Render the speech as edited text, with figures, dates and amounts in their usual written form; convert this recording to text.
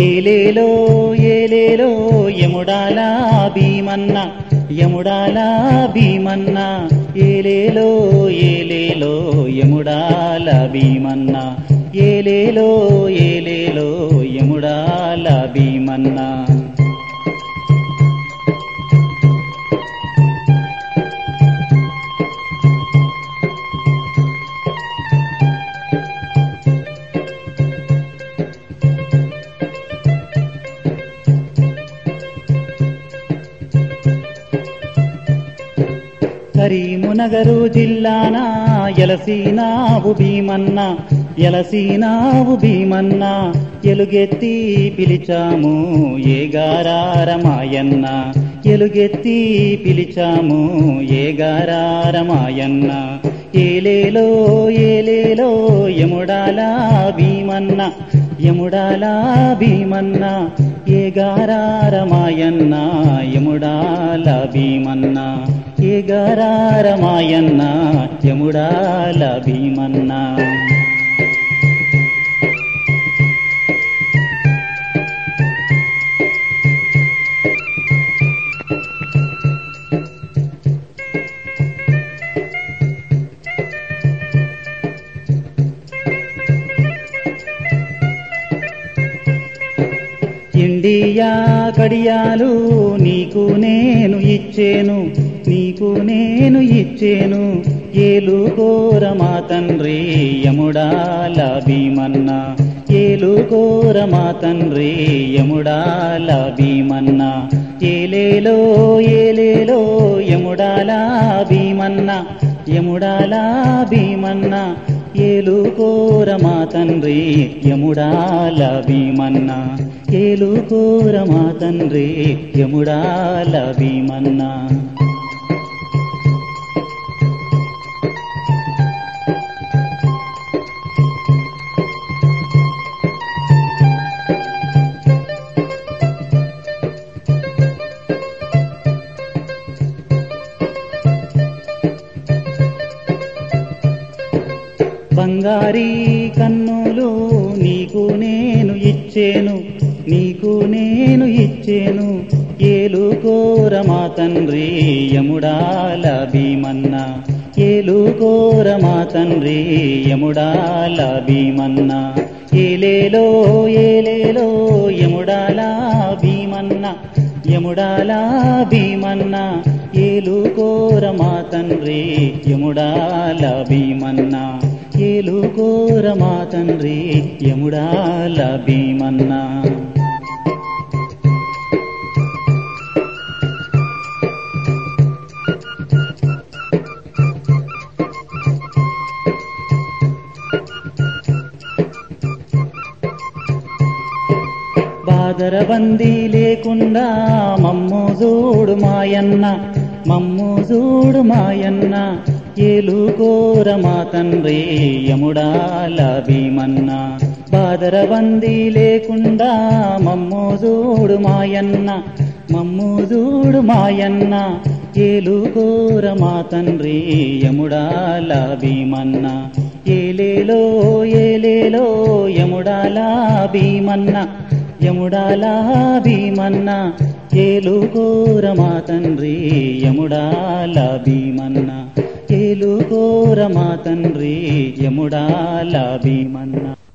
ఏలేలో ఏలేలో యముడాల భీమన్న యముడాల భీమన్న ఏలేలో ఏలేలో యముడాల భీమన్న ఏలేలో ఏలేలో యముడాల భీమన్న కరీమునగరు జిల్లాన ఎలసీనావు భీమన్న ఎలసీనావు భీమన్న ఎలుగెత్తి పిలిచాము ఏగారారమాయన్న ఎలుగెత్తి పిలిచాము ఏగారారమాయన్న ఏలేలో ఏలేలో యముడాల భీమన్న యముడాల భీమన్న ఏగారారమాయన్న యముడాల భీమన్న ఏగారారమాయన్న యముడాల భీమన్న ఇండియా కడియాలు నీకు నేను ఇచ్చేను నీకు నేను ఇచ్చేను ఏలుకోర మా తండ్రి యముడాల భీమన్న ఏలుకోర మా తండ్రి యముడాల భీమన్న ఏలేలో ఏలేలో యముడాల భీమన్న యముడాల భీమన్న ఏలుకోర మా తండ్రి యముడాల భీమన్న ఏలుకోర మా తండ్రి యముడాల భీమన్న బంగారీ కన్నులు నీకు నేను ఇచ్చేను నీకు నేను ఇచ్చేను ఏలుకోర మా తండ్రి యముడాల భీమన్న ఏలుకోర మా తండ్రి యముడాల భీమన్న ఏలేలో ఏలేలో యముడాల భీమన్న యముడాల భీమన్న ఏలుకోర మా తండ్రి యముడాల భీమన్న ఏలుకోర మా తండ్రి యముడాల భీమన్న బాదరబందీ లేకుండా మమ్ము చూడు మాయన్న మమ్ము చూడు మాయన్న ఏలుకోర మా తండ్రి యముడాల భీమన్న బాదరబందీ లేకుండా మమ్ము చూడు మాయన్న మమ్ము చూడు మాయన్న ఏలుకోర మా తండ్రి యముడాల భీమన్న ఏలేలో ఏలేలో యముడాల భీమన్న యముడాల భీమన్న ఏలుకోర మా తండ్రి యముడాల భీమన్న ఏలుకోర మా తండ్రి యముడాల భీమన్న